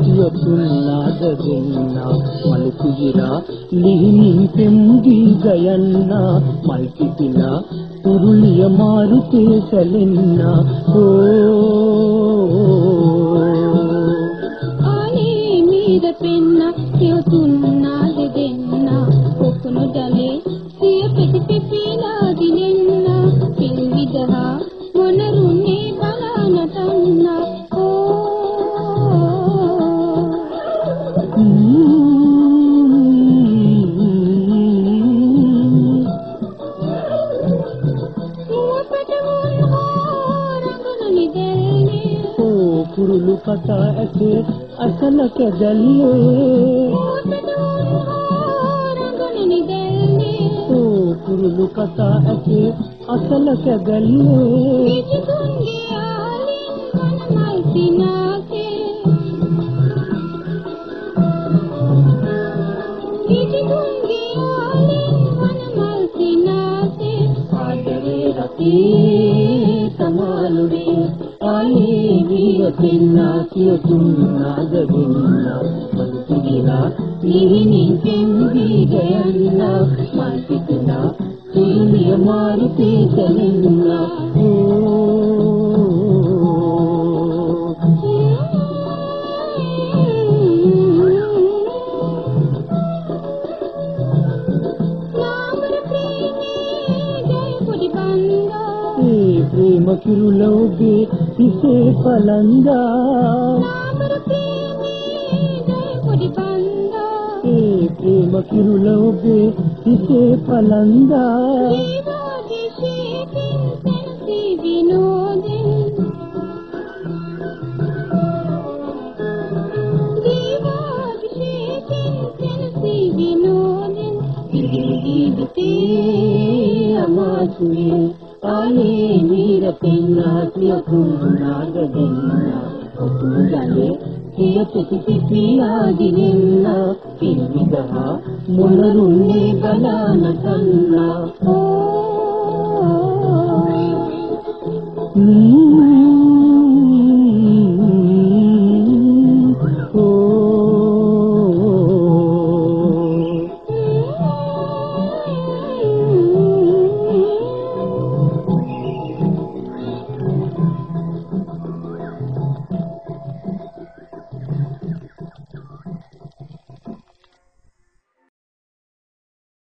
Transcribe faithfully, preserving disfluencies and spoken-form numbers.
සියතුන්නාද දෙන්නා මල් කුජිරා ලිහිණින් පෙම්දී ගයන්නා මල් කිපිලා උරුලිය මාරුතේ සැලෙන්නා ආනේ මීද පෙන්න සියතුන්නාද දෙන්නා කොකුණු ජලේ සිය පිටි පිපිලා දිනෙන්නා පින් විදහා මොනරුනේ බලනටන්නා කුරුළු කතා ඇසේ අසලක දැල්ලේ ඕ කුරුළු කතා ඇසේ අසලක දැල්ලේ පිටුන්ගේ ආලින් වනමල් සිනාසේ පිටුන්ගේ ආලින් වනමල් සිනාසේ ආදරේ රතේ සමාලුනේ ආයේ වියතෙන්නා සියතුන්නාද දෙන්නා මල් කුජිරා ලිහිණින් පෙම්දී ගයන්නා මල් පිපිලා උරුලිය මාරුතේ සැලෙන්නා प्रेम किरुलोगे इसे पलंगा ए प्रेम किरुलोगे इसे पलंगा आये वीर पेन्ना सियතුන්නාද දෙන්නා කොකුණු ජලේ සිය පිටි පිපිලා දිනෙන්නා පින් විදහා මොනරුන්නේ ගලානටන්නා